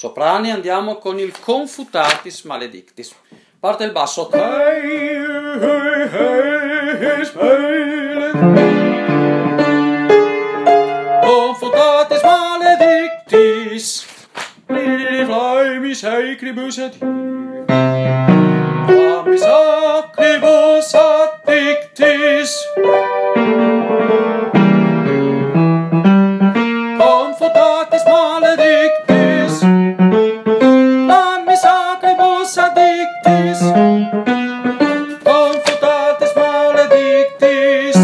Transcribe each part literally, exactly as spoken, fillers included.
Soprani andiamo con il Confutatis Maledictis. Parte il basso. Confutatis Maledictis, flamis sacribus et flamis sacribus addictis. Confutatis Maledictis, flamis sacribus addictis. Confutatis Maledictis,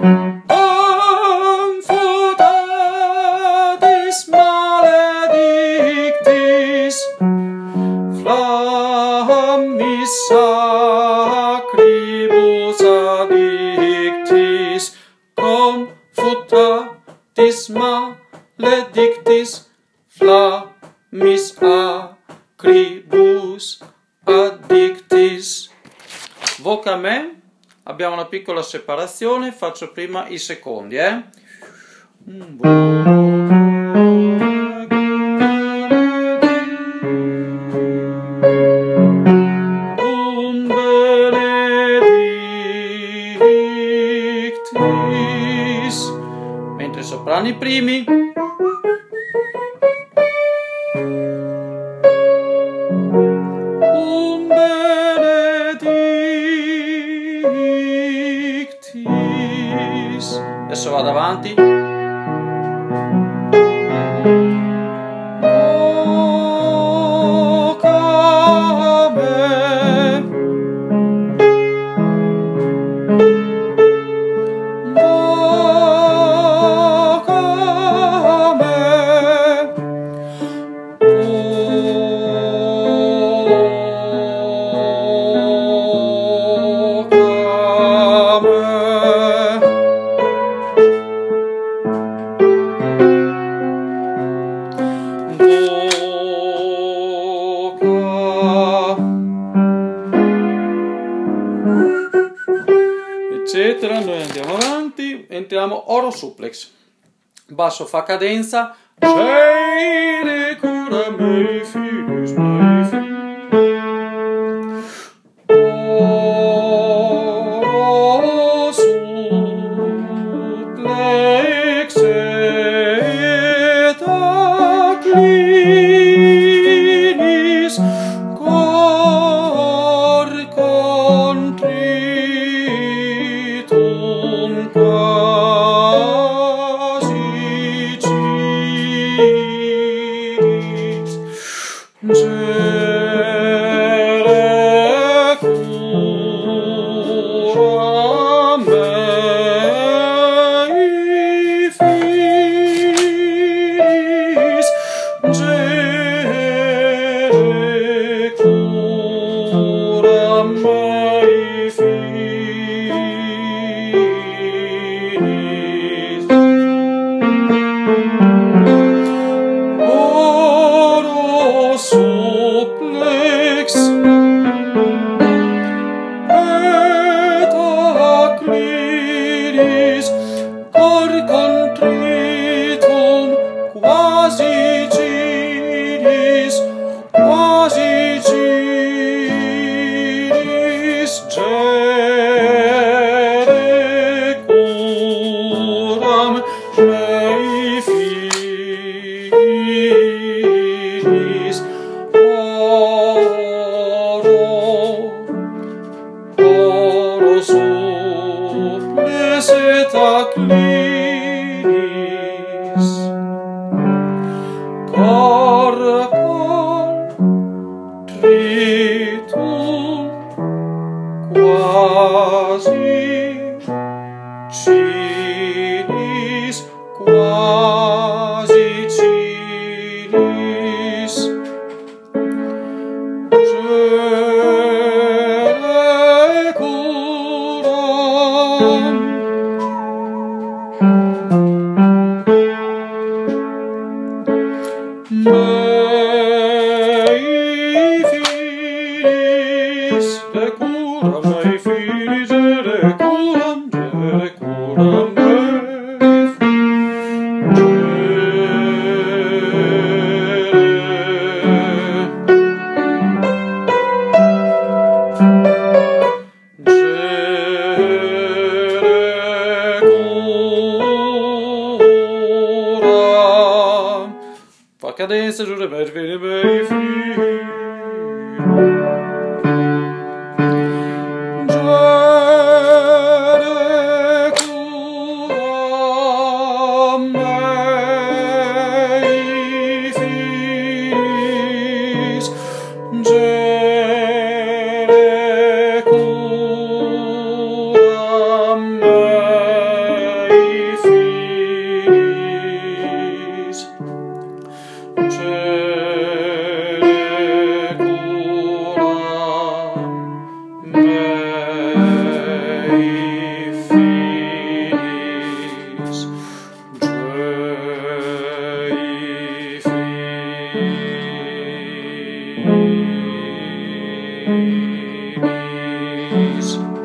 confutatis Maledictis, flamis sacribus addictis. Confutatis Maledictis, flamis sacribus addictis. Voca a me, abbiamo una piccola separazione, faccio prima i secondi, eh? Um benedictis, mentre i soprani primi. Um benedictis. Adesso vado avanti. Voca a me, voca a me, eccetera. Noi andiamo avanti, entriamo oro suplex, basso fa cadenza. Scere cura mei figli, mei figli. Oro suplex et acclinis, cor contritum quasi cidis, gere cura mei filis, gere cura mei filis. Oro suplex et acclinis, cor contritum quasi cidis, quasi cidis, gere curam mei filis. Oro, oro suplex et acclinis, cor contritum quasi cidis, quasi cidis, gere curam mei filis, de cura mei filis, de cura messa giure per fine mei figli. Gere cura mei figlis, gere cura mei figlis, gere cura mei figlis, gei figlis.